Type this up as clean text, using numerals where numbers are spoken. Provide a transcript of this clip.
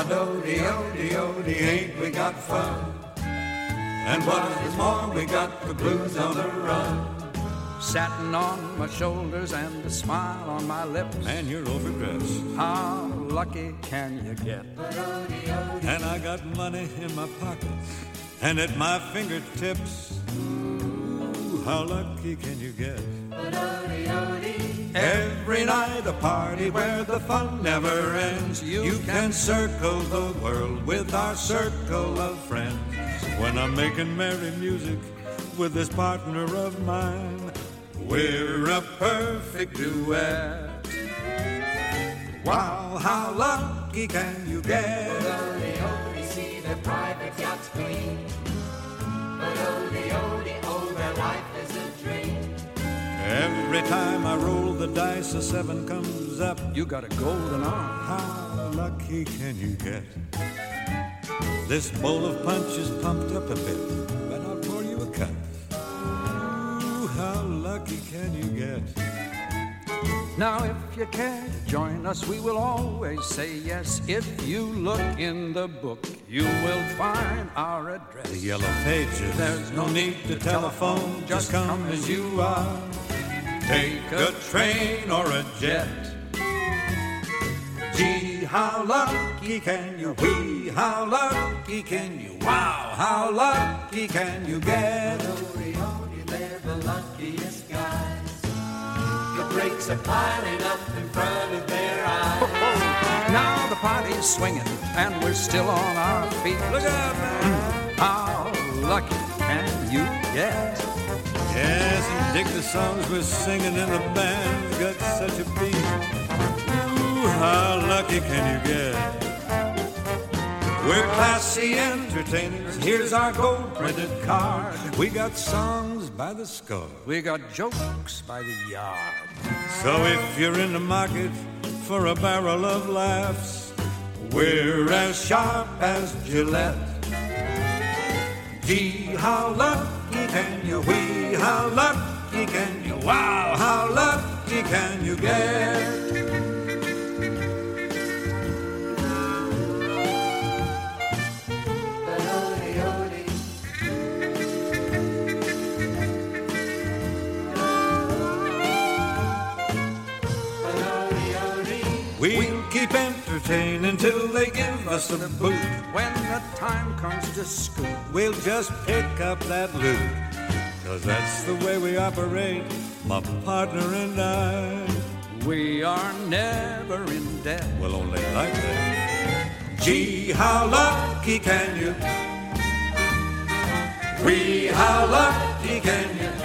Why-do-de-o-de-o-de, ain't we got fun? And what is more, we got the blues on the run. Satin on my shoulders and a smile on my lips. Man, you're overdressed. How lucky can you get? And I got money in my pockets and at my fingertips. Ooh, how lucky can you get? Every night a party where the fun never ends. You can circle the world with our circle of friends. When I'm making merry music with this partner of mine, we're a perfect duet. Wow, how lucky can you get? Odie, see the private yachts gleam. But odie, oh, their life is a dream. Every time I roll the dice, a 7 comes up. You got a golden arm. How lucky can you get? This bowl of punch is pumped up a bit, but I'll pour you a cup. Ooh, how lucky can you get? Now if you care to join us, we will always say yes. If you look in the book, you will find our address. The yellow pages, There's no need to telephone, just come as you are. Take a train or a jet. Gee, how lucky can you? Wee, how lucky can you? Wow, how lucky can you get? Odie, they're the luckiest guys. The brakes are piling up in front of their eyes. Now the party's swinging and we're still on our feet. Look out, man! How lucky can you get? Yes, and dig the songs we're singing and the band's got such a beat. Ooh, how lucky can you get? We're classy entertainers. Here's our gold-printed card. We got songs by the score. We got jokes by the yard. So if you're in the market for a barrel of laughs, we're as sharp as Gillette. Gee, how lucky can you? Wee, how lucky can you? Wow, how lucky can you get? We'll keep entertaining till they give us the boot. When the time comes to scoot, We'll just pick up that loot. 'Cause that's the way we operate, my partner and I. we are never in debt. Well, only like that. Gee, how lucky can you? Wee, how lucky can you?